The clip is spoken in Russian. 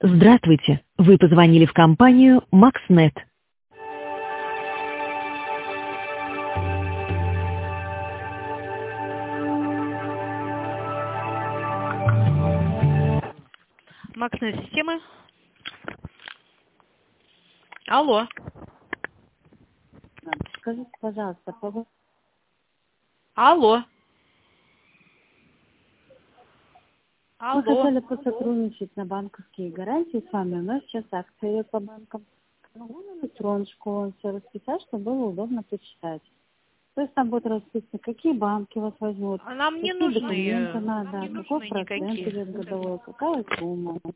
Здравствуйте. Вы позвонили в компанию MaxNet. Максные системы. Алло. Скажите, пожалуйста, Алло. мы Алло. хотели посотрудничать на банковские гарантии с вами. У нас сейчас акции по банкам. Могу на электроночку вам все расписать, чтобы было удобно почитать. То есть там будет расписано, какие банки вас возьмут, А нам не какие нужны, документы нам надо, не какой нужны процент никакие. идет годовой, какая сумма.